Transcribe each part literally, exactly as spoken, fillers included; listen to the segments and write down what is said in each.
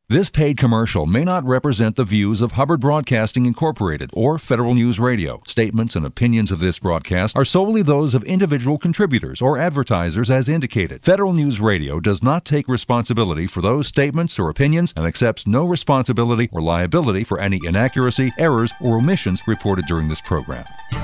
This paid commercial may not represent the views of Hubbard Broadcasting Incorporated or Federal News Radio. Statements and opinions of this broadcast are solely those of individual contributors or advertisers as indicated. Federal News Radio does not take responsibility for those statements or opinions and accepts no responsibility or liability for any inaccuracy, errors, or omissions reported during this program.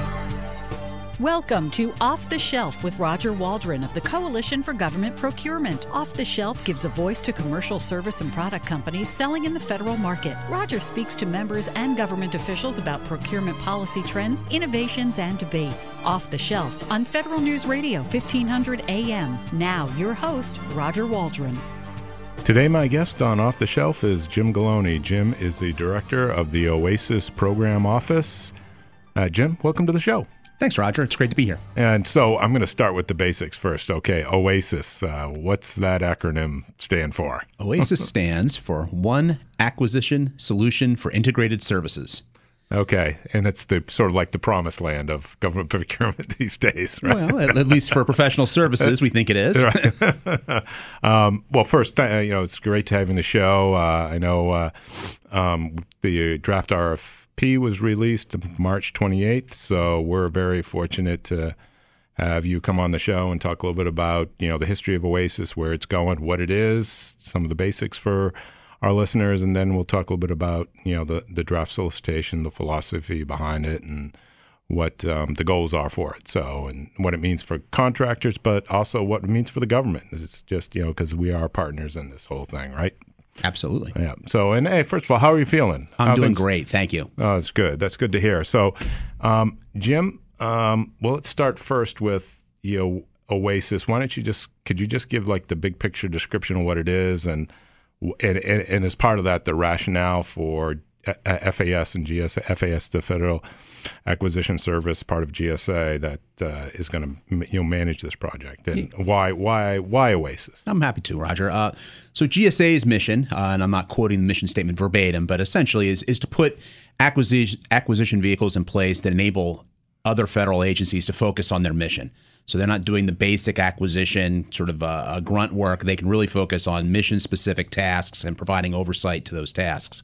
Welcome to Off the Shelf with Roger Waldron of the Coalition for Government Procurement. Off the Shelf gives a voice to commercial service and product companies selling in the federal market. Roger speaks to members and government officials about procurement policy trends, innovations, and debates. Off the Shelf on Federal News Radio, fifteen hundred A M. Now, your host, Roger Waldron. Today, my guest on Off the Shelf is Jim Galoni. Jim is the director of the OASIS Program Office. Uh, Jim, welcome to the show. Thanks, Roger. It's great to be here. And so I'm going to start with the basics first. Okay, OASIS. Uh, what's that acronym stand for? OASIS stands for One Acquisition Solution for Integrated Services. Okay, and it's the sort of like the promised land of government procurement these days, right? Well, at, at least for professional services, we think it is. Right. um, well, first, uh, you know, it's great to have you on the show. Uh, I know uh, um, the draft R F P was released March twenty-eighth, so we're very fortunate to have you come on the show and talk a little bit about, you know, the history of OASIS, where it's going, what it is, some of the basics for our listeners, and then we'll talk a little bit about, you know, the, the draft solicitation, the philosophy behind it, and what um, the goals are for it. So, and what it means for contractors, but also what it means for the government. It's just, you know, because we are partners in this whole thing, right? Absolutely. Yeah. So, and hey, first of all, how are you feeling? I'm how doing things? Great. Thank you. Oh, that's good. That's good to hear. So, um, Jim, um, well, let's start first with, you know, OASIS. Why don't you just, could you just give like the big picture description of what it is, and and, and, and as part of that, the rationale for F A S and G S A, F A S, the Federal Acquisition Service, part of G S A, that uh, is going to, you know, manage this project, and yeah. why why why OASIS? I'm happy to, Roger. Uh, so G S A's mission, uh, and I'm not quoting the mission statement verbatim, but essentially is is to put acquisition acquisition vehicles in place that enable other federal agencies to focus on their mission. So they're not doing the basic acquisition sort of uh, a grunt work. They can really focus on mission-specific tasks and providing oversight to those tasks.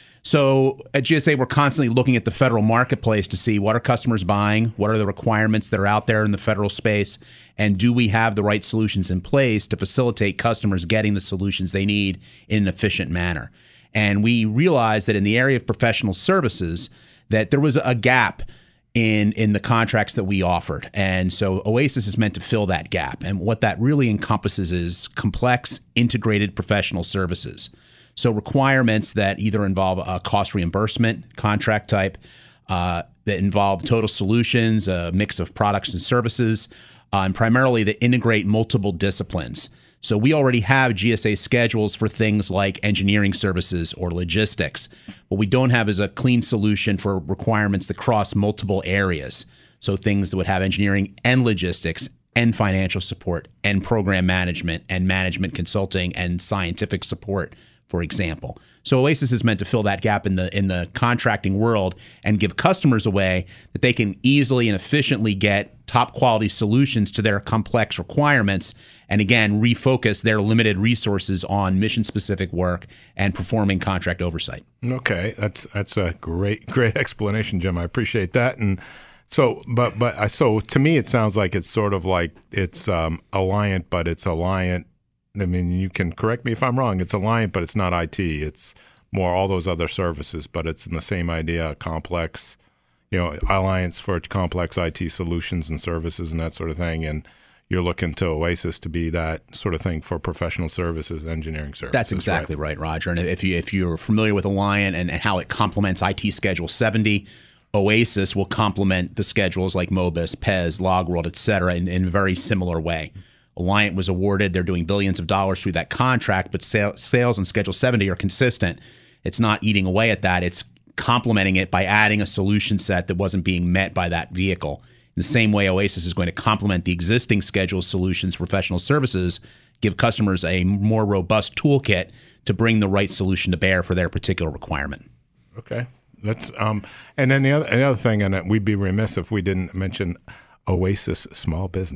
So at G S A, we're constantly looking at the federal marketplace to see what are customers buying, what are the requirements that are out there in the federal space, and do we have the right solutions in place to facilitate customers getting the solutions they need in an efficient manner. And we realized that in the area of professional services, that there was a gap in in the contracts that we offered. And so OASIS is meant to fill that gap. And what that really encompasses is complex, integrated professional services. So requirements that either involve a cost reimbursement contract type, uh, that involve total solutions, a mix of products and services, uh, and primarily that integrate multiple disciplines. So we already have G S A schedules for things like engineering services or logistics. What we don't have is a clean solution for requirements that cross multiple areas. So things that would have engineering and logistics and financial support and program management and management consulting and scientific support, for example. So OASIS is meant to fill that gap in the in the contracting world and give customers a way that they can easily and efficiently get top quality solutions to their complex requirements, and again, refocus their limited resources on mission specific work and performing contract oversight. Okay, that's that's a great great explanation, Jim. I appreciate that. And so, but but I so to me, it sounds like it's sort of like it's um, Alliant, but it's Alliant. I mean, you can correct me if I'm wrong. It's Alliant, but it's not I T. It's more all those other services, but it's in the same idea, complex, you know, Alliance for complex I T solutions and services and that sort of thing. And you're looking to OASIS to be that sort of thing for professional services, engineering services. That's exactly right, right Roger. And if, you, if you're familiar with Alliant and, and how it complements I T Schedule seventy, OASIS will complement the schedules like MOBIS, P E S, LogWorld, et cetera, in, in a very similar way. Alliant was awarded, they're doing billions of dollars through that contract, but sales, sales on Schedule seventy are consistent. It's not eating away at that. It's complementing it by adding a solution set that wasn't being met by that vehicle. In the same way, OASIS is going to complement the existing Schedule solutions, professional services, give customers a more robust toolkit to bring the right solution to bear for their particular requirement. Okay. That's um, and then the other, the other thing, and we'd be remiss if we didn't mention OASIS Small Business.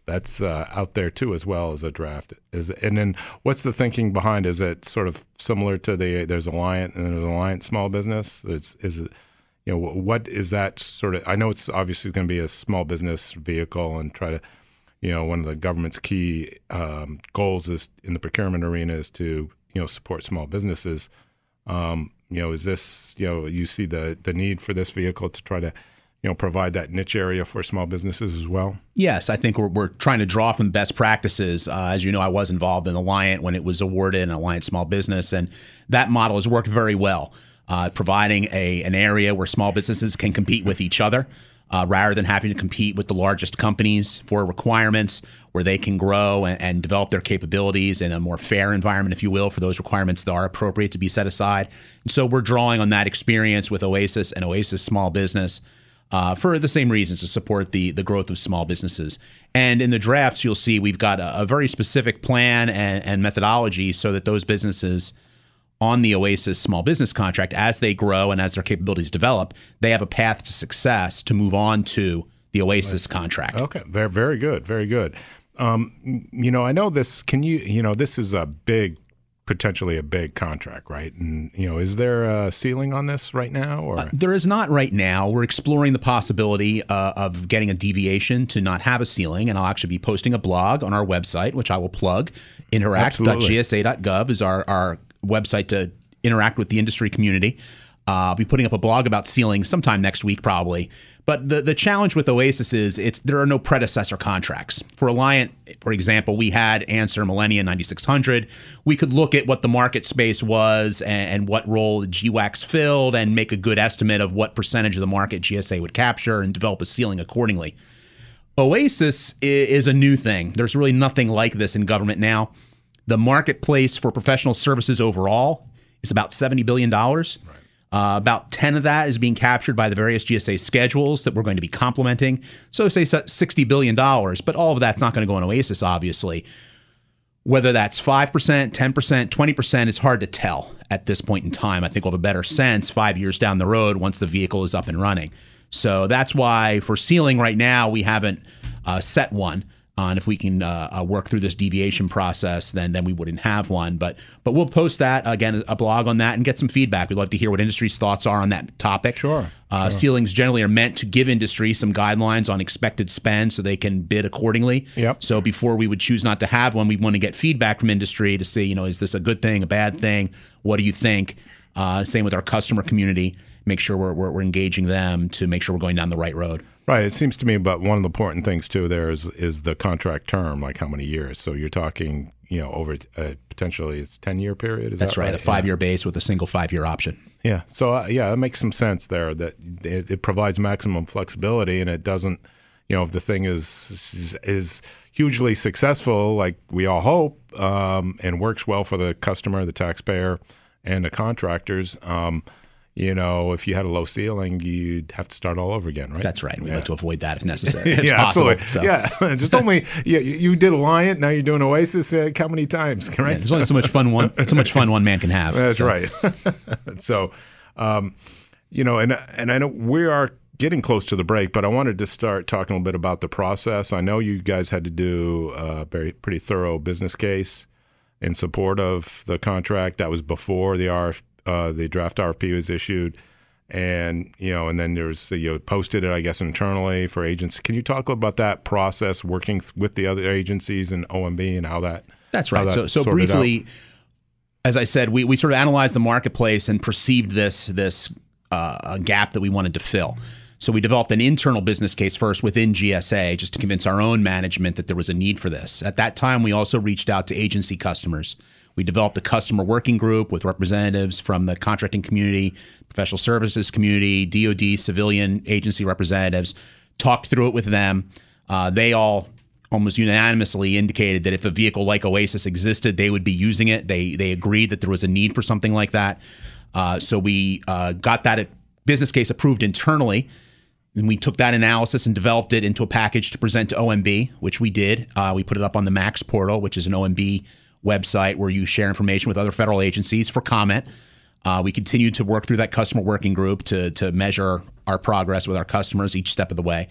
that's uh, out there too, as well as a draft. Is and then what's the thinking behind? Is it sort of similar to the there's Alliant and there's Alliant Small Business? Is is it, you know, what is that sort of? I know it's obviously going to be a small business vehicle and try to, you know, one of the government's key um, goals is in the procurement arena is to, you know, support small businesses. Um, you know, is this, you know, you see the the need for this vehicle to try to, you know, provide that niche area for small businesses as well? Yes, I think we're, we're trying to draw from best practices. Uh, as you know, I was involved in Alliant when it was awarded, an Alliant Small Business, and that model has worked very well, uh, providing a an area where small businesses can compete with each other uh, rather than having to compete with the largest companies for requirements, where they can grow and, and develop their capabilities in a more fair environment, if you will, for those requirements that are appropriate to be set aside. And so we're drawing on that experience with OASIS and OASIS Small Business, Uh, for the same reasons, to support the the growth of small businesses. And in the drafts, you'll see we've got a, a very specific plan and, and methodology so that those businesses on the OASIS small business contract, as they grow and as their capabilities develop, they have a path to success to move on to the OASIS contract. Okay, very, very good, very good. Um, you know, I know this, can you, you know, this is a big, potentially a big contract, right? And, you know, is there a ceiling on this right now? Or uh, there is not right now. We're exploring the possibility uh, of getting a deviation to not have a ceiling, and I'll actually be posting a blog on our website, which I will plug. interact dot g s a dot gov is our, our website to interact with the industry community. Uh, I'll be putting up a blog about ceilings sometime next week, probably. But the, the challenge with OASIS is it's there are no predecessor contracts. For Alliant, for example, we had Answer Millennia ninety-six hundred. We could look at what the market space was and, and what role the G WACs filled and make a good estimate of what percentage of the market G S A would capture and develop a ceiling accordingly. OASIS is a new thing. There's really nothing like this in government now. The marketplace for professional services overall is about seventy billion dollars. Right. Uh, about ten of that is being captured by the various G S A schedules that we're going to be complementing. So say sixty billion dollars, but all of that's not going to go in OASIS, obviously. Whether that's five percent, ten percent, twenty percent is hard to tell at this point in time. I think we'll have a better sense five years down the road once the vehicle is up and running. So that's why for ceiling right now, we haven't uh, set one. Uh, and if we can uh, uh, work through this deviation process, then then we wouldn't have one. But but we'll post that, again, a blog on that and get some feedback. We'd love to hear what industry's thoughts are on that topic. Sure. Uh, sure. Ceilings generally are meant to give industry some guidelines on expected spend so they can bid accordingly. Yep. So before we would choose not to have one, we want to get feedback from industry to see, you know, is this a good thing, a bad thing? What do you think? Uh, same with our customer community. Make sure we're, we're, we're engaging them to make sure we're going down the right road. Right. It seems to me, but one of the important things too there is is the contract term, like how many years. So you're talking, you know, over uh, potentially it's ten year period. Is That's that right, right? a five year yeah. base with a single five year option. Yeah. So uh, yeah, it makes some sense there that it, it provides maximum flexibility, and it doesn't, you know, if the thing is is, is hugely successful, like we all hope, um, and works well for the customer, the taxpayer, and the contractors. Um, You know, if you had a low ceiling, you'd have to start all over again, right? That's right. We'd yeah. like to avoid that if necessary. If yeah, possible. absolutely. So. Yeah, just only yeah, you, you did Alliant, now you're doing Oasis. Uh, how many times? Right? Yeah, there's only so much fun one. So much fun one man can have. That's so. right. so, um, you know, and and I know we are getting close to the break, but I wanted to start talking a little bit about the process. I know you guys had to do a very pretty thorough business case in support of the contract. That was before the R F P. Uh, the draft R F P was issued, and you know, and then there's you know, posted it, I guess, internally for agents. Can you talk about that process, working th- with the other agencies and O M B, and how that? That's right. That so, so briefly, out? as I said, we we sort of analyzed the marketplace and perceived this this uh, gap that we wanted to fill. So we developed an internal business case first within G S A, just to convince our own management that there was a need for this. At that time, we also reached out to agency customers. We developed a customer working group with representatives from the contracting community, professional services community, D O D, civilian agency representatives, talked through it with them. Uh, they all almost unanimously indicated that if a vehicle like OASIS existed, they would be using it. They they agreed that there was a need for something like that. Uh, so we uh, got that business case approved internally. And we took that analysis and developed it into a package to present to O M B, which we did. Uh, we put it up on the MAX portal, which is an O M B website where you share information with other federal agencies for comment. Uh, we continued to work through that customer working group to to measure our progress with our customers each step of the way.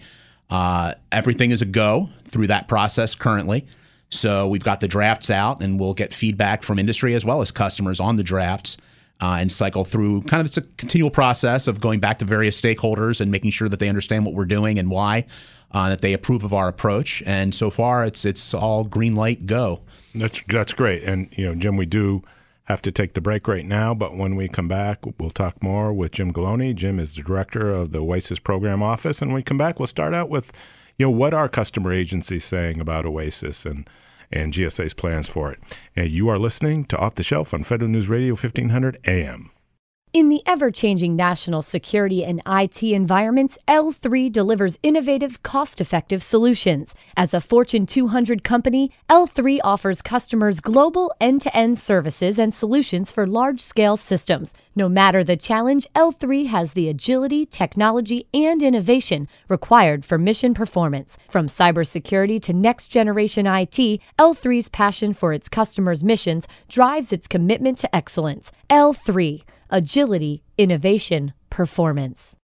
Uh, everything is a go through that process currently. So we've got the drafts out, and we'll get feedback from industry as well as customers on the drafts uh, and cycle through kind of it's a continual process of going back to various stakeholders and making sure that they understand what we're doing and why, uh, that they approve of our approach. And so far, it's it's all green light, go. That's that's great. And, you know, Jim, we do have to take the break right now, but when we come back, we'll talk more with Jim Galoni. Jim is the director of the OASIS Program Office. And when we come back, we'll start out with, you know, what are customer agencies saying about OASIS and, and G S A's plans for it. And you are listening to Off the Shelf on Federal News Radio fifteen hundred A M. In the ever-changing national security and I T environments, L three delivers innovative, cost-effective solutions. As a Fortune two hundred company, L three offers customers global end-to-end services and solutions for large-scale systems. No matter the challenge, L three has the agility, technology, and innovation required for mission performance. From cybersecurity to next-generation I T, L three's passion for its customers' missions drives its commitment to excellence. L three. Agility, innovation, performance.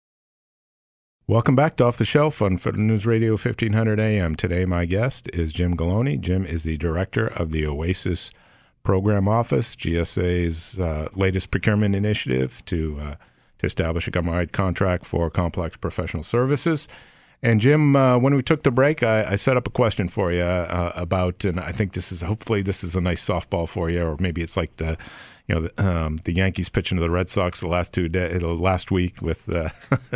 Welcome back to Off the Shelf on Federal News Radio fifteen hundred A M. Today, my guest is Jim Galoni. Jim is the director of the OASIS Program Office, G S A's uh, latest procurement initiative to uh, to establish a government-wide contract for complex professional services. And Jim, uh, when we took the break, I, I set up a question for you uh, about, and I think this is hopefully this is a nice softball for you, or maybe it's like the. You know, the, um, the Yankees pitching to the Red Sox the last two day, the last week with uh,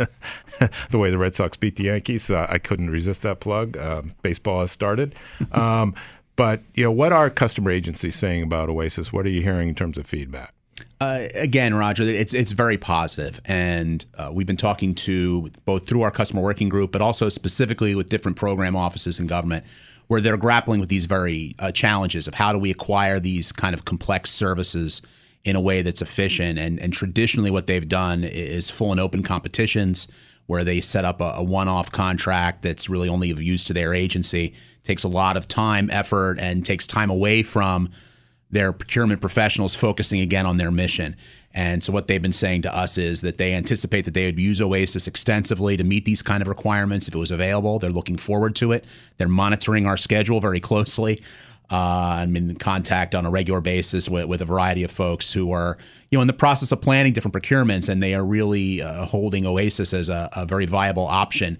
the way the Red Sox beat the Yankees. Uh, I couldn't resist that plug. Um, baseball has started. Um, but, you know, what are customer agencies saying about OASIS? What are you hearing in terms of feedback? Uh, again, Roger, it's it's very positive, and uh, we've been talking to both through our customer working group, but also specifically with different program offices in government, where they're grappling with these very uh, challenges of how do we acquire these kind of complex services in a way that's efficient. And, and traditionally what they've done is full and open competitions where they set up a, a one-off contract that's really only of use to their agency. Takes a lot of time, effort, and takes time away from their procurement professionals focusing again on their mission. And so what they've been saying to us is that they anticipate that they would use OASIS extensively to meet these kind of requirements if it was available. They're looking forward to it. They're monitoring our schedule very closely. Uh, I'm in contact on a regular basis with, with a variety of folks who are, you know, in the process of planning different procurements, and they are really uh, holding OASIS as a, a very viable option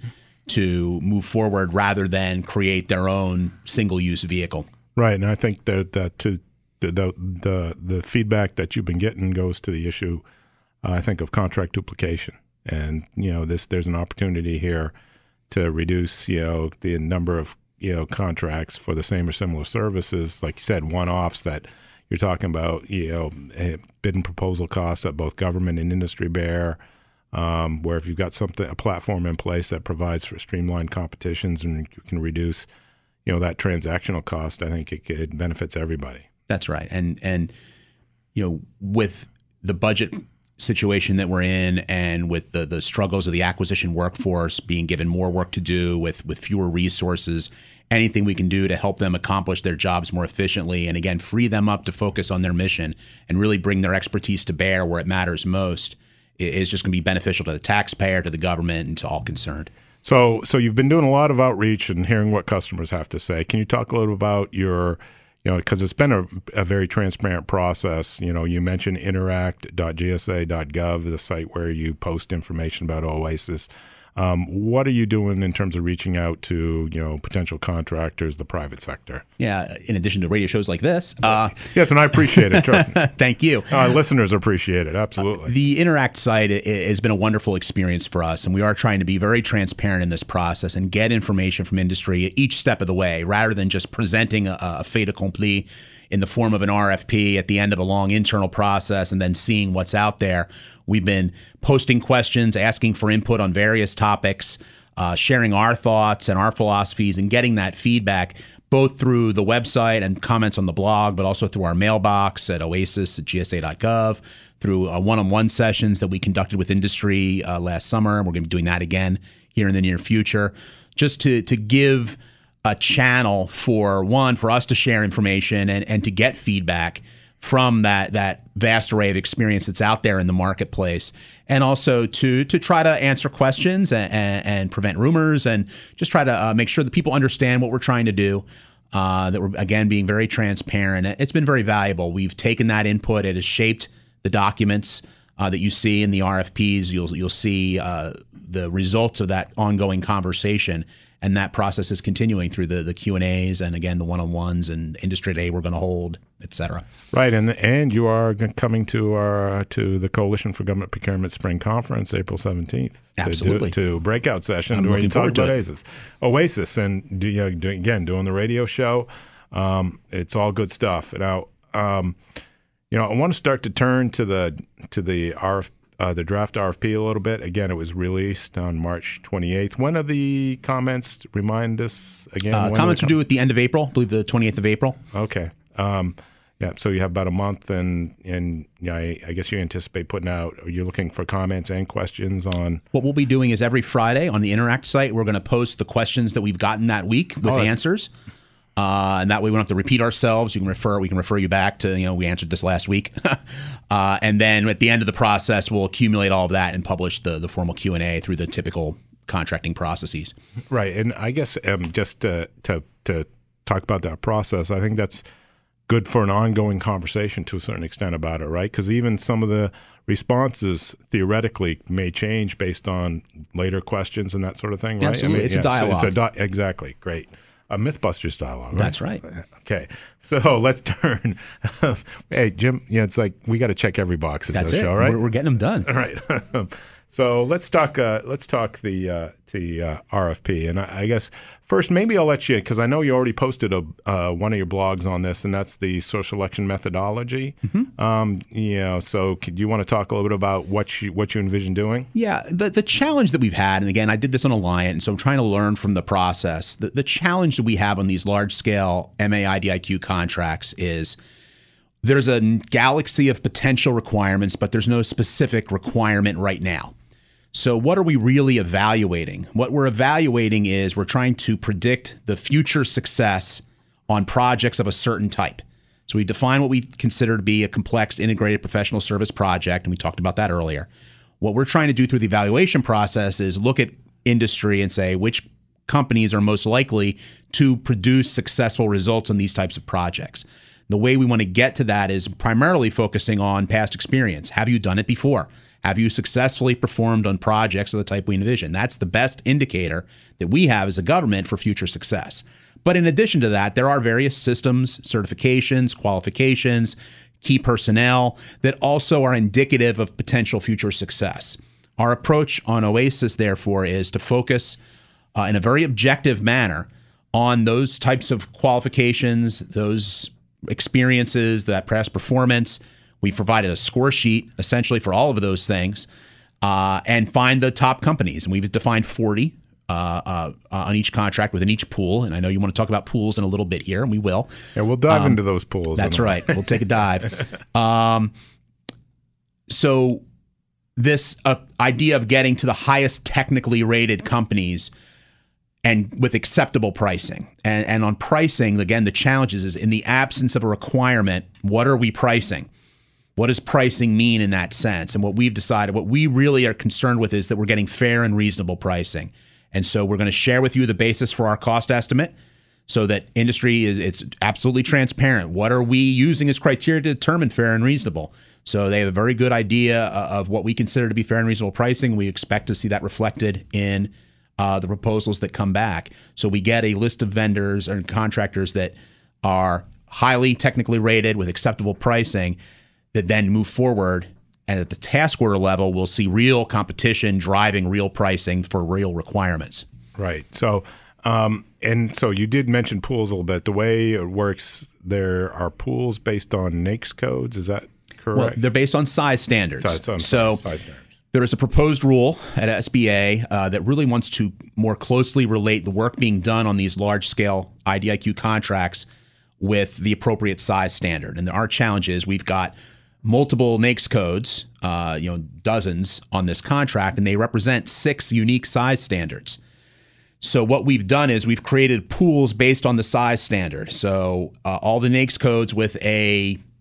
to move forward rather than create their own single-use vehicle. Right, and I think that that to the the the, the feedback that you've been getting goes to the issue, uh, I think, of contract duplication, and you know, this there's an opportunity here to reduce, you know, the number of you know, contracts for the same or similar services, like you said, one-offs that you're talking about, you know, bid and proposal costs that both government and industry bear, um, where if you've got something, a platform in place that provides for streamlined competitions and you can reduce, you know, that transactional cost, I think it, it benefits everybody. That's right. And, and, you know, with the budget situation that we're in, and with the the struggles of the acquisition workforce being given more work to do with with fewer resources, anything we can do to help them accomplish their jobs more efficiently, and again free them up to focus on their mission and really bring their expertise to bear where it matters most, is just going to be beneficial to the taxpayer, to the government, and to all concerned. So so you've been doing a lot of outreach and hearing what customers have to say. Can you talk a little about your You know, because it's been a, a very transparent process. You know, you mentioned interact dot G S A dot gov, the site where you post information about OASIS. Um, what are you doing in terms of reaching out to, you know, potential contractors, the private sector? Yeah, in addition to radio shows like this. Uh, yes, and I appreciate it. Trust me. Thank you. Our listeners appreciate it, absolutely. Uh, the Interact site it, has been a wonderful experience for us, and we are trying to be very transparent in this process and get information from industry each step of the way, rather than just presenting a, a fait accompli in the form of an R F P at the end of a long internal process and then seeing what's out there. We've been posting questions, asking for input on various topics, uh, sharing our thoughts and our philosophies, and getting that feedback both through the website and comments on the blog, but also through our mailbox at oasis at G S A dot gov, through uh, one-on-one sessions that we conducted with industry uh, last summer, and we're going to be doing that again here in the near future, just to to give a channel for, one, for us to share information and, and to get feedback from that that vast array of experience that's out there in the marketplace, and also to to try to answer questions and, and, and prevent rumors, and just try to uh, make sure that people understand what we're trying to do. Uh, that we're, again, being very transparent. It's been very valuable. We've taken that input. It has shaped the documents uh, that you see in the R F Ps. You'll you'll see uh, the results of that ongoing conversation, and that process is continuing through the the Q and A's and again the one-on-ones and industry day we're going to hold, et cetera. Right, and and you are coming to our to the Coalition for Government Procurement Spring Conference, April seventeenth. Absolutely. To, do, to breakout session I'm where you talk about it. Oasis, Oasis, and do, you know, do, again doing the radio show. Um, it's all good stuff. Now, um, you know, I want to start to turn to the to the R F, uh, the draft R F P a little bit. Again, it was released on March twenty-eighth. When are the comments? Remind us again. Uh, when comments are are due at the end of April. I believe the twenty-eighth of April. Okay. Um, yeah. So you have about a month, and and yeah, I, I guess you anticipate putting out. You're looking for comments and questions on. What we'll be doing is every Friday on the Interact site, we're going to post the questions that we've gotten that week with Oh, that's- answers. Uh, and that way we don't have to repeat ourselves. You can refer, we can refer you back to, you know, we answered this last week. uh, and then at the end of the process, we'll accumulate all of that and publish the, the formal Q and A through the typical contracting processes. Right, and I guess um, just to, to to talk about that process, I think that's good for an ongoing conversation to a certain extent about it, right? Because even some of the responses theoretically may change based on later questions and that sort of thing, right? Absolutely. I mean, It's a yeah, so dialogue. It's a di- exactly, great. A Mythbusters dialogue. Right? That's right. Okay, so let's turn. Hey, Jim. Yeah, it's like we got to check every box in That's the it. show, right? We're, we're getting them done. All right. So let's talk. Uh, let's talk the uh, the uh, R F P, and I, I guess first maybe I'll let you, because I know you already posted a uh, one of your blogs on this, and that's the social election methodology. Mm-hmm. Um, you know, so could you want to talk a little bit about what you what you envision doing? Yeah, the the challenge that we've had, and again, I did this on Alliant, and so I'm trying to learn from the process. The, the challenge that we have on these large scale M A I D I Q contracts is there's a galaxy of potential requirements, but there's no specific requirement right now. So what are we really evaluating? What we're evaluating is we're trying to predict the future success on projects of a certain type. So we define what we consider to be a complex integrated professional service project, and we talked about that earlier. What we're trying to do through the evaluation process is look at industry and say which companies are most likely to produce successful results on these types of projects. The way we want to get to that is primarily focusing on past experience. Have you done it before? Have you successfully performed on projects of the type we envision? That's the best indicator that we have as a government for future success. But in addition to that, there are various systems, certifications, qualifications, key personnel that also are indicative of potential future success. Our approach on OASIS, therefore, is to focus uh, in a very objective manner on those types of qualifications, those experiences, that past performance. We've provided a score sheet essentially for all of those things, uh, and find the top companies. And we've defined forty uh, uh, on each contract within each pool. And I know you want to talk about pools in a little bit here, and we will. Yeah, we'll dive um, into those pools. That's right. We'll take a dive. Um, so this uh, idea of getting to the highest technically rated companies and with acceptable pricing. And, and on pricing, again, the challenge is, is in the absence of a requirement, what are we pricing? What does pricing mean in that sense? And what we've decided, what we really are concerned with is that we're getting fair and reasonable pricing. And so we're going to share with you the basis for our cost estimate so that industry is it's absolutely transparent. What are we using as criteria to determine fair and reasonable? So they have a very good idea of what we consider to be fair and reasonable pricing. We expect to see that reflected in uh, the proposals that come back. So we get a list of vendors and contractors that are highly technically rated with acceptable pricing that then move forward. And at the task order level, we'll see real competition driving real pricing for real requirements. Right. So, um, and so you did mention pools a little bit. The way it works, there are pools based on NAICS codes. Is that correct? Well, they're based on size standards. Size, so, so size standards. There is a proposed rule at S B A uh, that really wants to more closely relate the work being done on these large-scale I D I Q contracts with the appropriate size standard. And our challenge is we've got multiple NAICS codes, uh, you know, dozens on this contract, and they represent six unique size standards. So what we've done is we've created pools based on the size standard. So uh, all the NAICS codes with a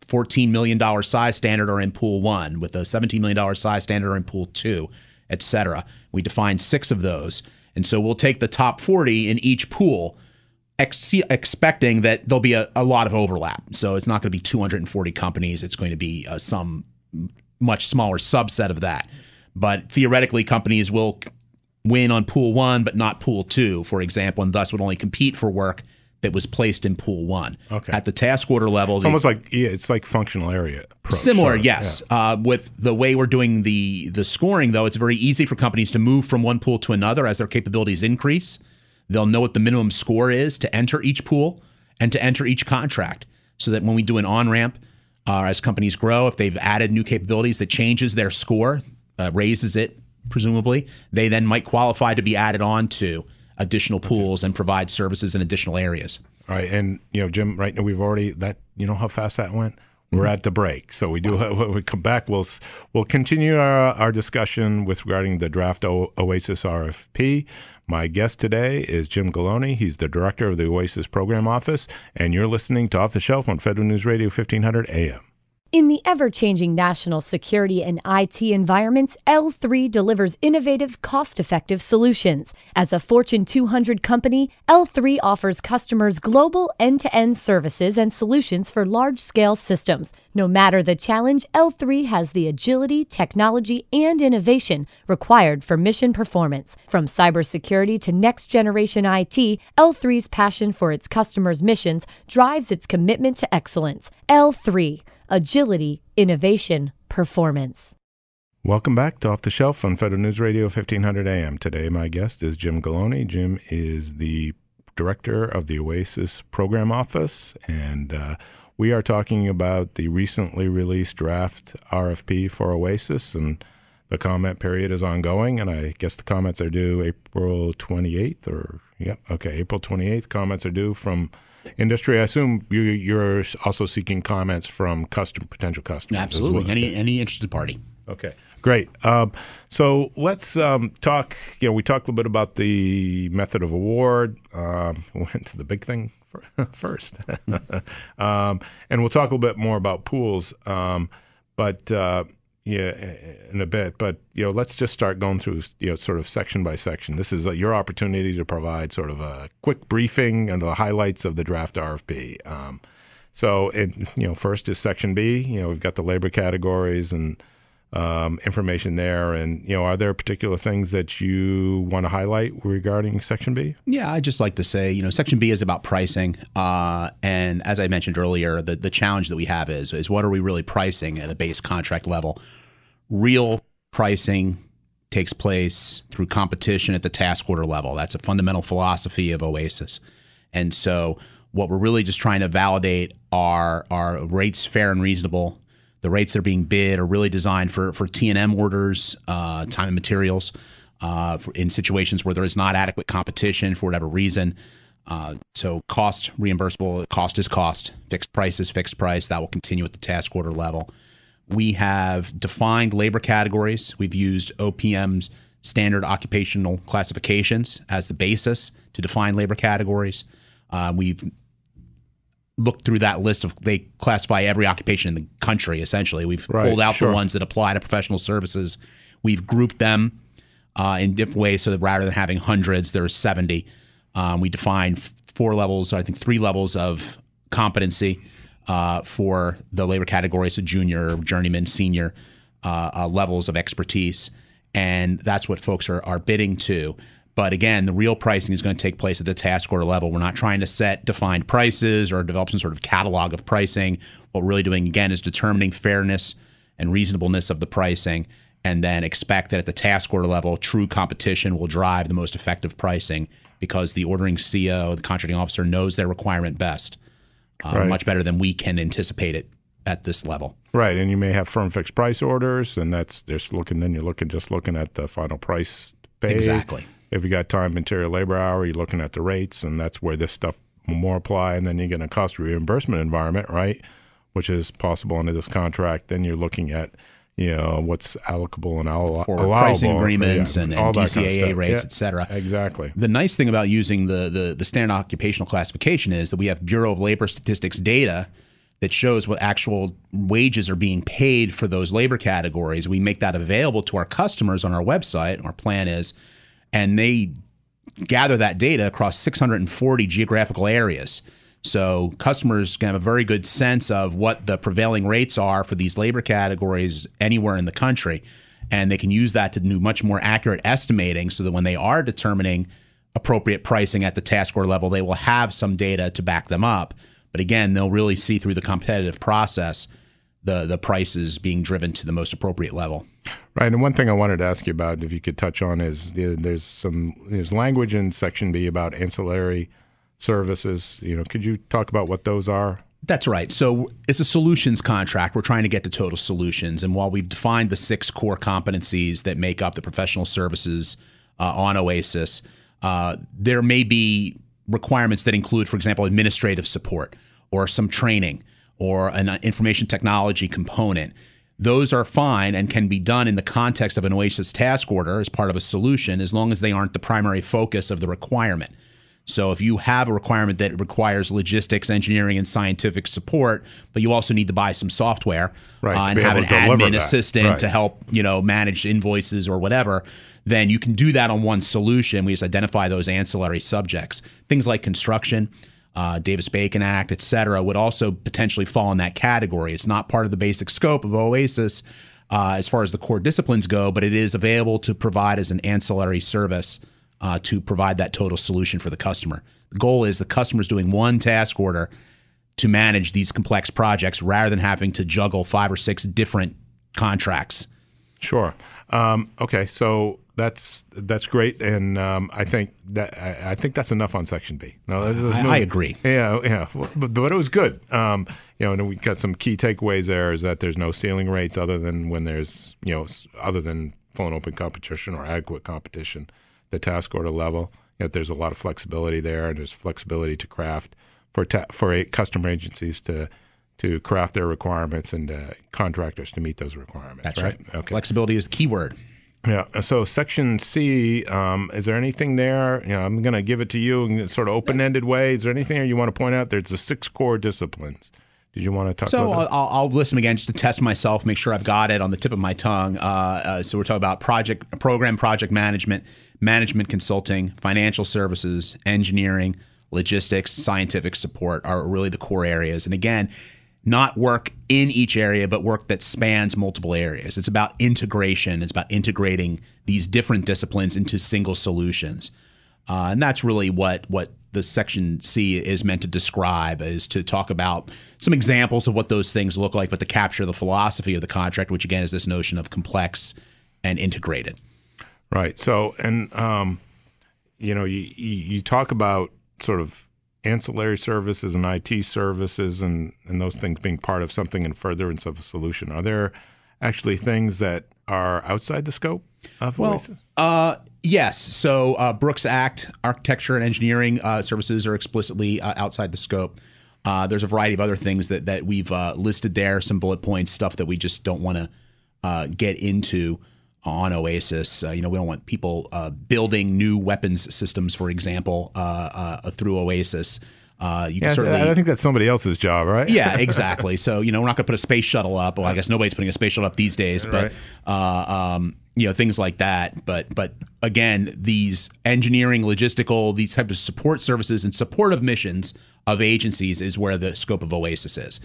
fourteen million dollars size standard are in pool one, with the seventeen million dollars size standard are in pool two, et cetera. We define six of those. And so we'll take the top forty in each pool, ex- expecting that there'll be a, a lot of overlap. So it's not going to be two hundred forty companies. It's going to be uh, some much smaller subset of that. But theoretically, companies will win on pool one, but not pool two, for example, and thus would only compete for work that was placed in pool one. Okay. At the task order level, It's the, almost like yeah, it's like functional area approach. similar, sort of, yes. yeah. Uh, with the way we're doing the the scoring, though, it's very easy for companies to move from one pool to another as their capabilities increase. They'll know what the minimum score is to enter each pool and to enter each contract, so that when we do an on-ramp, uh, as companies grow, if they've added new capabilities that changes their score, uh, raises it, presumably, they then might qualify to be added on to additional pools and provide services in additional areas. All right, and you know, Jim, right now we've already that you know how fast that went. We're mm-hmm. at the break, so we do. When we come back, we'll we'll continue our, our discussion with regarding the draft o- Oasis R F P. My guest today is Jim Galoni. He's the director of the Oasis Program Office, and you're listening to Off the Shelf on Federal News Radio fifteen hundred A M. In the ever-changing national security and I T environments, L three delivers innovative, cost-effective solutions. As a Fortune two hundred company, L three offers customers global end-to-end services and solutions for large-scale systems. No matter the challenge, L three has the agility, technology, and innovation required for mission performance. From cybersecurity to next-generation I T, L three's passion for its customers' missions drives its commitment to excellence. L three. Agility, innovation, performance. Welcome back to Off the Shelf on Federal News Radio fifteen hundred A M. Today, my guest is Jim Galoni. Jim is the director of the Oasis Program Office, and uh, we are talking about the recently released draft R F P for Oasis, and the comment period is ongoing, and I guess the comments are due April twenty-eighth, or, yeah, okay, April twenty-eighth. Comments are due from industry. I assume you, you're also seeking comments from custom potential customers. Absolutely. Well. Any any interested party. Okay, great. Um, so let's um, talk. You know, we talked a little bit about the method of award. Um, we went to the big thing for, first, um, and we'll talk a little bit more about pools. Um, but uh, yeah, in a bit. But you know, let's just start going through, you know, sort of section by section. This is uh, your opportunity to provide sort of a quick briefing and the highlights of the draft R F P. Um, so, it, you know, first is section B. You know, we've got the labor categories and um, information there. And you know, are there particular things that you want to highlight regarding section B? Yeah, I'd just like to say, you know, section B is about pricing. Uh, and as I mentioned earlier, the, the challenge that we have is, is what are we really pricing at a base contract level? Real pricing takes place through competition at the task order level. That's a fundamental philosophy of Oasis. And so what we're really just trying to validate are, are rates fair and reasonable. The rates that are being bid are really designed for, for T and M orders, uh, time and materials, uh, for, in situations where there is not adequate competition for whatever reason. Uh, so cost reimbursable, cost is cost, fixed price is fixed price. That will continue at the task order level. We have defined labor categories. We've used O P M's standard occupational classifications as the basis to define labor categories. Uh, we've looked through that list of, they classify every occupation in the country, essentially. We've right, pulled out sure. the ones that apply to professional services. We've grouped them uh, in different ways so that rather than having hundreds, there's seventy. Um, we define four levels, I think three levels of competency Uh, for the labor categories, so junior, journeyman, senior uh, uh, levels of expertise. And that's what folks are, are bidding to. But again, the real pricing is going to take place at the task order level. We're not trying to set defined prices or develop some sort of catalog of pricing. What we're really doing, again, is determining fairness and reasonableness of the pricing, and then expect that at the task order level, true competition will drive the most effective pricing because the ordering C O, the contracting officer, knows their requirement best. Uh, right. Much better than we can anticipate it at this level. Right, and you may have firm fixed price orders, and that's just looking. Then you're looking just looking at the final price paid. Exactly. If you got time, material, labor hour, you're looking at the rates, and that's where this stuff will more apply. And then you get a cost reimbursement environment, right, which is possible under this contract. Then you're looking at, you know, what's allocable and all Forward allowable, pricing agreements yeah, and, all and that D C A A kind of stuff. rates, Yeah, et cetera. Exactly. The nice thing about using the, the the standard occupational classification is that we have Bureau of Labor Statistics data that shows what actual wages are being paid for those labor categories. We make that available to our customers on our website. Our plan is, and they gather that data across six hundred forty geographical areas. So customers can have a very good sense of what the prevailing rates are for these labor categories anywhere in the country. And they can use that to do much more accurate estimating so that when they are determining appropriate pricing at the task order level, they will have some data to back them up. But again, they'll really see through the competitive process the the prices being driven to the most appropriate level. Right, and one thing I wanted to ask you about, if you could touch on, is there's some there's language in Section B about ancillary services. You know, could you talk about what those are? That's right. So it's a solutions contract. We're trying to get to total solutions, and while we've defined the six core competencies that make up the professional services uh, on OASIS, uh, there may be requirements that include, for example, administrative support or some training or an information technology component. Those are fine and can be done in the context of an OASIS task order as part of a solution, as long as they aren't the primary focus of the requirement. So if you have a requirement that requires logistics, engineering, and scientific support, but you also need to buy some software right, uh, and have an admin that. assistant right. to help, you know, manage invoices or whatever, then you can do that on one solution. We just identify those ancillary subjects. Things like construction, uh, Davis-Bacon Act, et cetera, would also potentially fall in that category. It's not part of the basic scope of OASIS uh, as far as the core disciplines go, but it is available to provide as an ancillary service Uh, to provide that total solution for the customer. The goal is the customer's doing one task order to manage these complex projects rather than having to juggle five or six different contracts. Sure. Um, okay, so that's that's great, and um, I think that I, I think that's enough on Section B. No, let's, let's I, I agree. Yeah, yeah, but, but it was good. Um, you know, and we got some key takeaways there. Is that there's no ceiling rates other than when there's you know other than full and open competition or adequate competition. The task order level, yet there's a lot of flexibility there, and there's flexibility to craft for ta- for a customer agencies to to craft their requirements and uh, contractors to meet those requirements. That's right. right. Okay. Flexibility is the key word. Yeah. So Section C, um, is there anything there? You know, I'm going to give it to you in a sort of open-ended way. Is there anything there you want to point out? There's the six core disciplines. Did you want to talk so about that? So I'll, I'll listen again just to test myself, make sure I've got it on the tip of my tongue. Uh, uh, so we're talking about project, program project management, management consulting, financial services, engineering, logistics, scientific support are really the core areas. And again, not work in each area, but work that spans multiple areas. It's about integration. It's about integrating these different disciplines into single solutions. Uh, and that's really what what the Section C is meant to describe, is to talk about some examples of what those things look like, but to capture the philosophy of the contract, which again is this notion of complex and integrated. Right. So, and, um, you know, you, you, you talk about sort of ancillary services and I T services and, and those things being part of something in furtherance of a solution. Are there actually things that are outside the scope of well, OASIS? Uh, yes. So uh, Brooks Act, architecture and engineering uh, services are explicitly uh, outside the scope. Uh, there's a variety of other things that, that we've uh, listed there, some bullet points, stuff that we just don't want to uh, get into on OASIS. Uh, you know, we don't want people uh, building new weapons systems, for example, uh, uh, through OASIS. Uh, you yeah, can certainly, I think that's somebody else's job, right? Yeah, exactly. So, you know, we're not going to put a space shuttle up. Well, I guess nobody's putting a space shuttle up these days, but, right. uh, um, you know, things like that. But, but again, these engineering, logistical, these types of support services and support of missions of agencies is where the scope of OASIS is.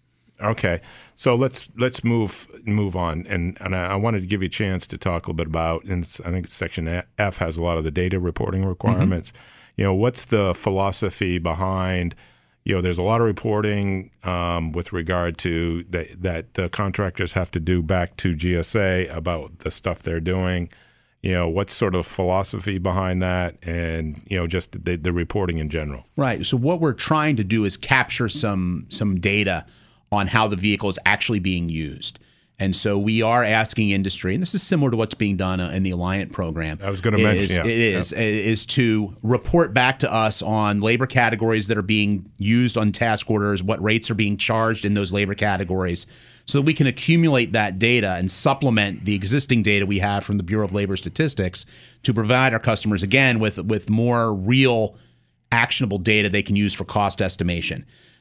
Okay, so let's let's move move on, and and I wanted to give you a chance to talk a little bit about, and it's, I think Section F has a lot of the data reporting requirements. Mm-hmm. You know, what's the philosophy behind? You know, there's a lot of reporting um, with regard to that that the contractors have to do back to G S A about the stuff they're doing. You know, what's sort of philosophy behind that, and you know, just the, the reporting in general. Right. So what we're trying to do is capture some some data on how the vehicle is actually being used. And so we are asking industry, and this is similar to what's being done in the Alliant program. I was going to mention, is, yeah. It is, yeah. is to report back to us on labor categories that are being used on task orders, what rates are being charged in those labor categories, so that we can accumulate that data and supplement the existing data we have from the Bureau of Labor Statistics to provide our customers, again, with, with more real actionable data they can use for cost estimation.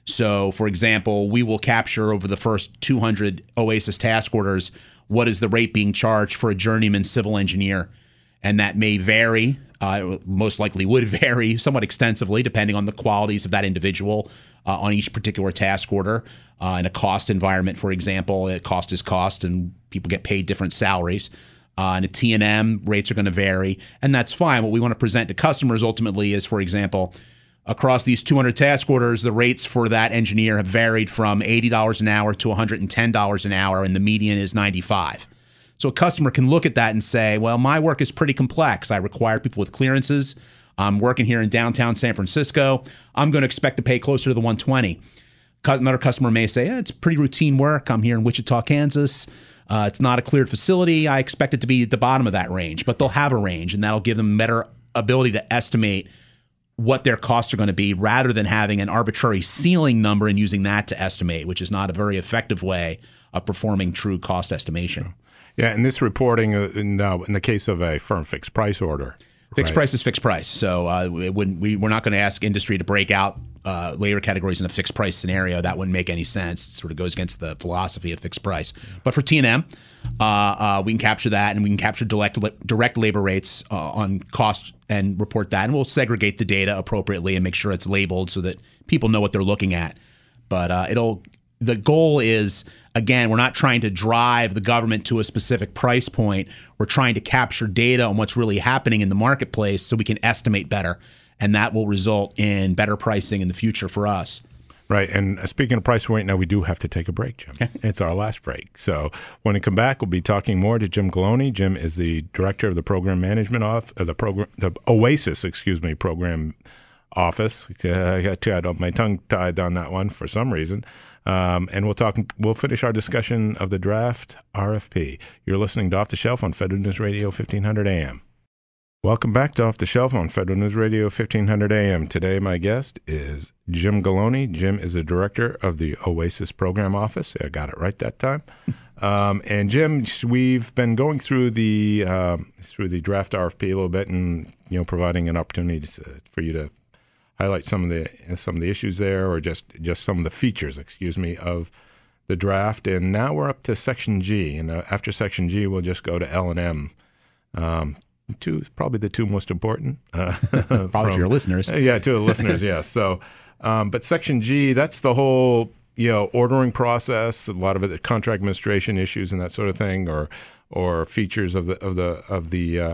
So, for example, we will capture over the first two hundred OASIS task orders what is the rate being charged for a journeyman civil engineer. And that may vary, uh, most likely would vary somewhat extensively depending on the qualities of that individual uh, on each particular task order. Uh, in a cost environment, for example, uh, cost is cost and people get paid different salaries. Uh, in a T and M, rates are going to vary, and that's fine. What we want to present to customers ultimately is, for example, across these two hundred task orders, the rates for that engineer have varied from eighty dollars an hour to one hundred ten dollars an hour, and the median is ninety-five dollars. So a customer can look at that and say, well, my work is pretty complex. I require people with clearances. I'm working here in downtown San Francisco. I'm going to expect to pay closer to the one hundred twenty dollars. Another customer may say, eh, it's pretty routine work. I'm here in Wichita, Kansas. Uh, it's not a cleared facility. I expect it to be at the bottom of that range, but they'll have a range, and that'll give them better ability to estimate what their costs are going to be rather than having an arbitrary ceiling number and using that to estimate, which is not a very effective way of performing true cost estimation. Yeah, and this reporting, uh, in, uh, in the case of a firm fixed price order. Fixed right? price is fixed price. So uh, it wouldn't, we, we're not going to ask industry to break out uh, labor categories in a fixed price scenario. That wouldn't make any sense. It sort of goes against the philosophy of fixed price. But for T and M, uh, uh, we can capture that, and we can capture direct, direct labor rates uh, on cost and report that. And we'll segregate the data appropriately and make sure it's labeled so that people know what they're looking at. But uh, it'll the goal is, again, we're not trying to drive the government to a specific price point. We're trying to capture data on what's really happening in the marketplace so we can estimate better. And that will result in better pricing in the future for us. Right. And speaking of price right now, we do have to take a break, Jim. It's our last break. So when we come back, we'll be talking more to Jim Galoni. Jim is the director of the program management of uh, the program, the OASIS, excuse me, program office. Uh, I got my tongue tied on that one for some reason. Um, and we'll talk. We'll finish our discussion of the draft R F P. You're listening to Off the Shelf on Federal News Radio fifteen hundred A M. Welcome back to Off the Shelf on Federal News Radio fifteen hundred A M. Today, my guest is Jim Galoni. Jim is the director of the OASIS Program Office. I got it right that time. Um, and Jim, we've been going through the um, through the draft R F P a little bit, and you know, providing an opportunity to, for you to highlight some of the some of the issues there, or just just some of the features, excuse me, of the draft. And now we're up to Section G, and uh, after Section G, we'll just go to L and M. Um, two probably the two most important. Uh, probably from, to your listeners. Yeah, to the listeners. Yes. So, um, but Section G, that's the whole you know ordering process. A lot of it, the contract administration issues and that sort of thing, or or features of the of the of the uh,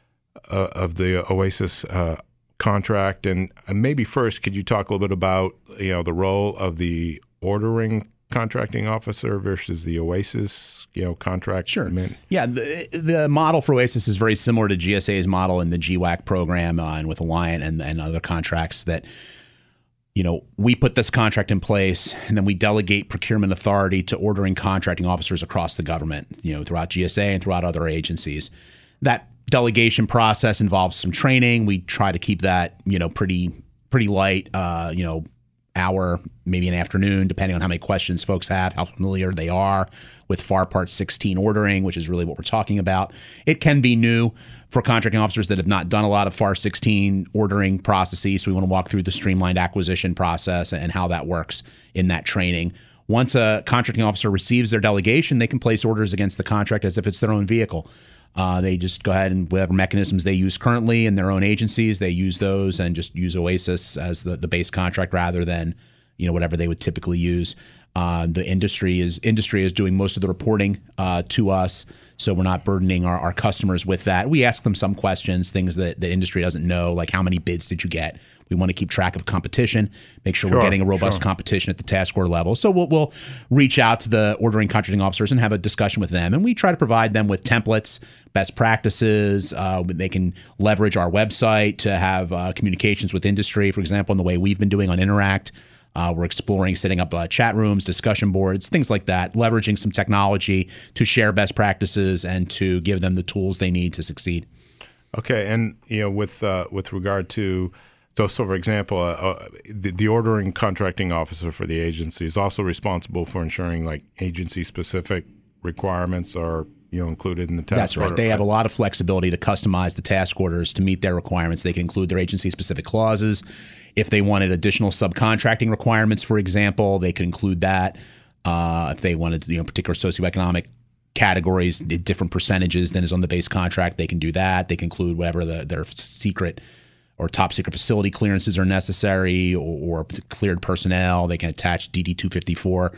uh, of the OASIS Uh, contract. And maybe first, could you talk a little bit about you know the role of the ordering contracting officer versus the OASIS you know contract? Sure. Man- yeah, the the model for OASIS is very similar to G S A's model in the G WAC program uh, and with Alliant and, and other contracts that you know we put this contract in place, and then we delegate procurement authority to ordering contracting officers across the government, you know, throughout G S A and throughout other agencies. That delegation process involves some training. We try to keep that, you know, pretty pretty light, uh, you know, hour, maybe an afternoon, depending on how many questions folks have, how familiar they are with FAR Part sixteen ordering, which is really what we're talking about. It can be new for contracting officers that have not done a lot of FAR sixteen ordering processes. So we want to walk through the streamlined acquisition process and how that works in that training. Once a contracting officer receives their delegation, they can place orders against the contract as if it's their own vehicle. Uh, they just go ahead and whatever mechanisms they use currently in their own agencies, they use those and just use OASIS as the, the base contract rather than, you know, whatever they would typically use. Uh, the industry is industry is doing most of the reporting uh, to us, so we're not burdening our, our customers with that. We ask them some questions, things that the industry doesn't know, like how many bids did you get? We want to keep track of competition, make sure, sure we're getting a robust sure. competition at the task order level. So we'll, we'll reach out to the ordering contracting officers and have a discussion with them, and we try to provide them with templates, best practices. Uh, they can leverage our website to have uh, communications with industry, for example, in the way we've been doing on Interact. Uh, we're exploring setting up uh, chat rooms, discussion boards, things like that, leveraging some technology to share best practices and to give them the tools they need to succeed. Okay, and you know, with uh, with regard to so, so for example, uh, uh, the, the ordering contracting officer for the agency is also responsible for ensuring like agency-specific requirements are you know included in the task That's order. right. They have a lot of flexibility to customize the task orders to meet their requirements. They can include their agency-specific clauses. If they wanted additional subcontracting requirements, for example, they could include that. Uh, if they wanted, you know, particular socioeconomic categories, different percentages than is on the base contract, they can do that. They can include whatever the, their secret or top secret facility clearances are necessary, or, or cleared personnel. They can attach D D two fifty-four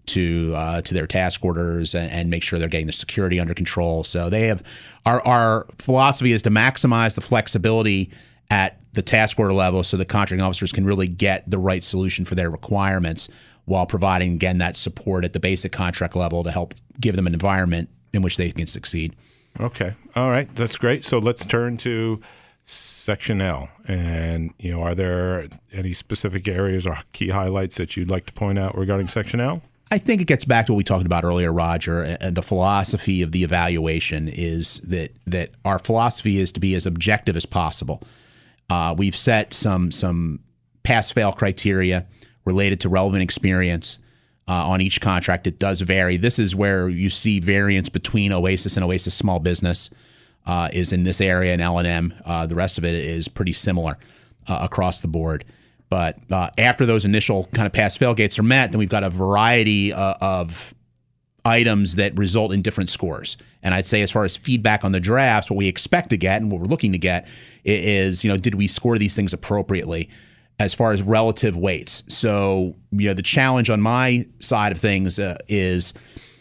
to uh, to their task orders and, and make sure they're getting the security under control. So they have our our philosophy is to maximize the flexibility at the task order level, so the contracting officers can really get the right solution for their requirements, while providing, again, that support at the basic contract level to help give them an environment in which they can succeed. Okay. All right. That's great. So let's turn to Section L. And, you know, are there any specific areas or key highlights that you'd like to point out regarding Section L? I think it gets back to what we talked about earlier, Roger, and the philosophy of the evaluation is that that our philosophy is to be as objective as possible. Uh, we've set some some pass-fail criteria related to relevant experience uh, on each contract. It does vary. This is where you see variance between OASIS and OASIS Small Business uh, is in this area, and L and M. Uh, the rest of it is pretty similar uh, across the board. But uh, after those initial kind of pass-fail gates are met, then we've got a variety uh, of items that result in different scores. And I'd say as far as feedback on the drafts, what we expect to get and what we're looking to get is, you know, did we score these things appropriately as far as relative weights? So, you know, the challenge on my side of things uh, is,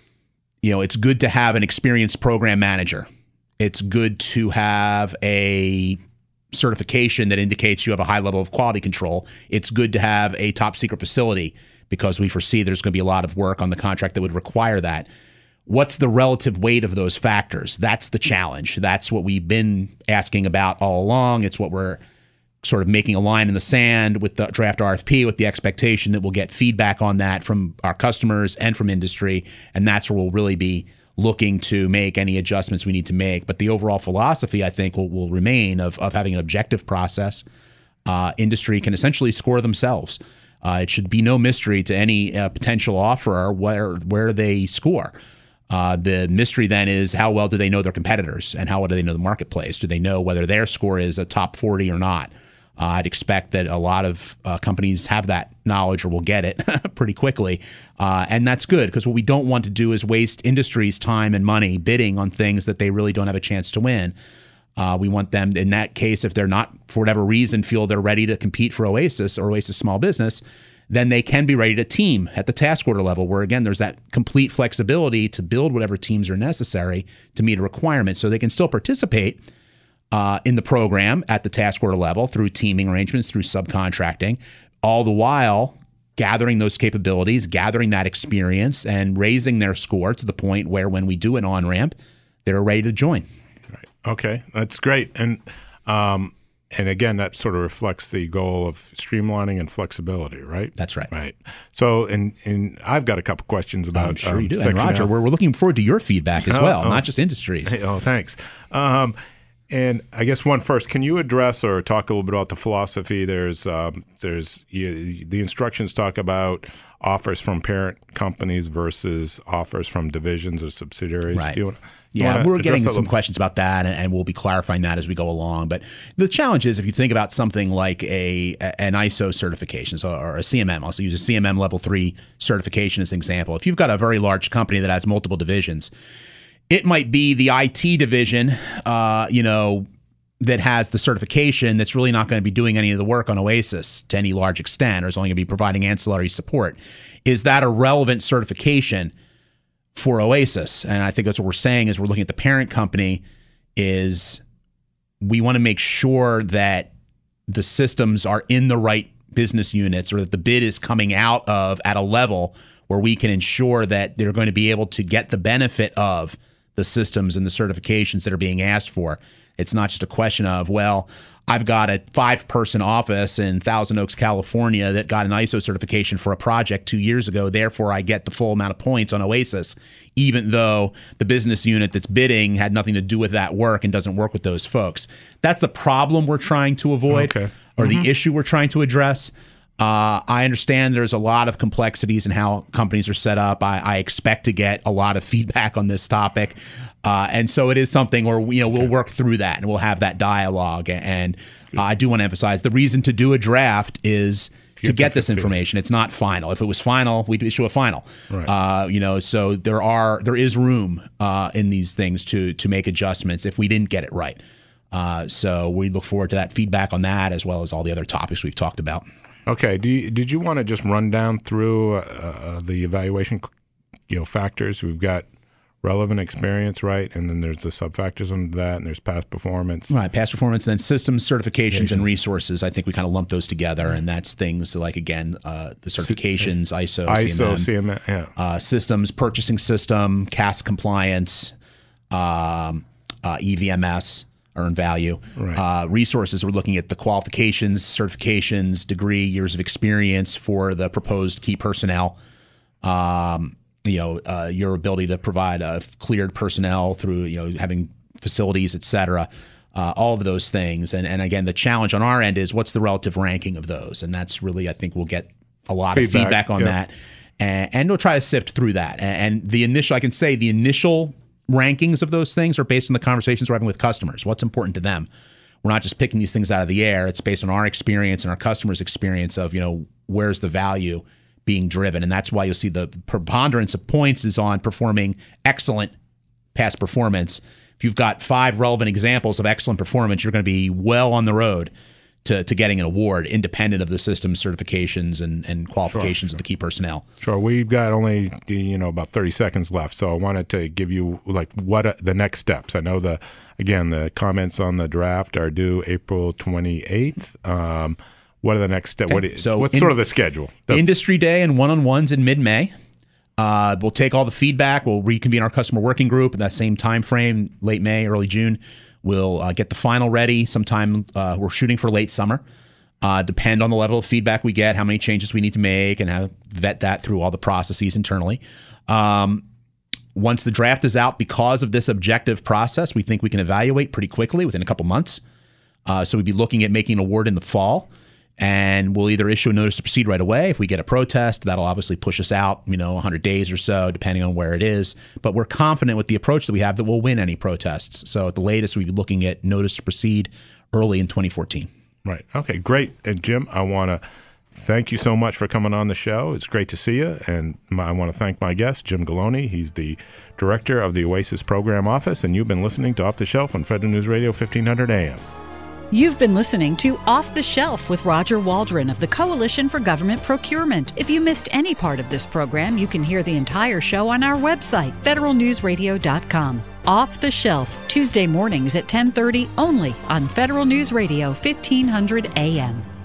you know, it's good to have an experienced program manager. It's good to have a certification that indicates you have a high level of quality control. It's good to have a top secret facility because we foresee there's going to be a lot of work on the contract that would require that. What's the relative weight of those factors? That's the challenge. That's what we've been asking about all along. It's what we're sort of making a line in the sand with the draft R F P, with the expectation that we'll get feedback on that from our customers and from industry. And that's where we'll really be looking to make any adjustments we need to make. But the overall philosophy, I think, will, will remain of, of having an objective process. Uh, industry can essentially score themselves. Uh, it should be no mystery to any uh, potential offerer where where they score. Uh, the mystery then is how well do they know their competitors and how well do they know the marketplace? Do they know whether their score is a top forty or not? Uh, I'd expect that a lot of uh, companies have that knowledge or will get it pretty quickly. Uh, and that's good, because what we don't want to do is waste industry's time and money bidding on things that they really don't have a chance to win. Uh, we want them, in that case, if they're not, for whatever reason, feel they're ready to compete for OASIS or OASIS Small Business, then they can be ready to team at the task order level, where, again, there's that complete flexibility to build whatever teams are necessary to meet a requirement. So they can still participate Uh, in the program at the task order level through teaming arrangements, through subcontracting, all the while gathering those capabilities, gathering that experience, and raising their score to the point where when we do an on-ramp, they're ready to join. Right. Okay, that's great. And um, and again, that sort of reflects the goal of streamlining and flexibility, right? That's right. Right. So, and, and I've got a couple questions about I'm sure um, you do. And Section Roger, L. we're, we're looking forward to your feedback as Oh, well, oh. not just industries. Hey, oh, thanks. Um, And I guess one first, can you address or talk a little bit about the philosophy? There's, um, there's you, the instructions talk about offers from parent companies versus offers from divisions or subsidiaries. Right. Do you wanna, you Yeah, wanna we're address getting that some little- questions about that, and, and we'll be clarifying that as we go along. But the challenge is, if you think about something like a, a an I S O certification, so or a C M M, I'll use a C M M level three certification as an example. If you've got a very large company that has multiple divisions, it might be the I T division, uh, you know, that has the certification that's really not going to be doing any of the work on OASIS to any large extent, or is only going to be providing ancillary support. Is that a relevant certification for OASIS? And I think that's what we're saying is we're looking at the parent company is we want to make sure that the systems are in the right business units, or that the bid is coming out of at a level where we can ensure that they're going to be able to get the benefit of the systems and the certifications that are being asked for. It's not just a question of, well, I've got a five-person office in Thousand Oaks, California that got an I S O certification for a project two years ago. Therefore, I get the full amount of points on OASIS, even though the business unit that's bidding had nothing to do with that work and doesn't work with those folks. That's the problem we're trying to avoid, Okay. or Mm-hmm. the issue we're trying to address. Uh, I understand there's a lot of complexities in how companies are set up. I, I expect to get a lot of feedback on this topic. Uh, and so it is something where we, you know, we'll work through that and we'll have that dialogue. And uh, I do want to emphasize the reason to do a draft is to get this information. It's not final. If it was final, we'd issue a final. Right. Uh, you know, so there are there is room uh, in these things to to make adjustments if we didn't get it right. Uh, so we look forward to that feedback on that as well as all the other topics we've talked about. Okay. Do you, did you want to just run down through uh, the evaluation, you know, factors? We've got relevant experience, right? And then there's the sub-factors under that, and there's past performance. Right, past performance, and then systems, certifications, and resources. I think we kind of lump those together, and that's things like, again, uh, the certifications, I S O, I S O, C M M, C M M, yeah. uh, systems, purchasing system, C A S compliance, um, uh, E V M S, earned value. Right. Uh, resources, we're looking at the qualifications, certifications, degree, years of experience for the proposed key personnel. Um, you know, uh, your ability to provide uh, cleared personnel through, you know, having facilities, et cetera, uh, all of those things. And, and again, the challenge on our end is what's the relative ranking of those? And that's really, I think we'll get a lot feedback, of feedback on yeah. that. And, and we'll try to sift through that. And, and the initial, I can say the initial rankings of those things are based on the conversations we're having with customers. What's important to them? We're not just picking these things out of the air. It's based on our experience and our customers' experience of, you know, where's the value being driven. And that's why you'll see the preponderance of points is on performing excellent past performance. If you've got five relevant examples of excellent performance, you're going to be well on the road to, to getting an award, independent of the system certifications and, and qualifications sure, sure. of the key personnel. Sure. We've got only, you know, about thirty seconds left. So I wanted to give you like what are the next steps. I know the, again, the comments on the draft are due April twenty-eighth. Um, What are the next steps? Okay. What, so what's in, sort of the schedule? The, Industry Day and one-on-ones in mid-May. Uh, we'll take all the feedback. We'll reconvene our customer working group in that same time frame, late May, early June. We'll uh, get the final ready sometime. Uh, we're shooting for late summer. Uh, depend on the level of feedback we get, how many changes we need to make, and how vet that through all the processes internally. Um, once the draft is out, because of this objective process, we think we can evaluate pretty quickly within a couple months. Uh, so we'd be looking at making an award in the fall. And we'll either issue a notice to proceed right away. If we get a protest, that'll obviously push us out, you know, one hundred days or so, depending on where it is. But we're confident with the approach that we have that we'll win any protests. So at the latest, we'd be looking at notice to proceed early in twenty fourteen. Right. Okay, great. And Jim, I want to thank you so much for coming on the show. It's great to see you. And my, I want to thank my guest, Jim Galoni. He's the director of the OASIS Program Office. And you've been listening to Off the Shelf on Federal News Radio, fifteen hundred A M. You've been listening to Off the Shelf with Roger Waldron of the Coalition for Government Procurement. If you missed any part of this program, you can hear the entire show on our website, federal news radio dot com. Off the Shelf, Tuesday mornings at ten thirty only on Federal News Radio, fifteen hundred A M.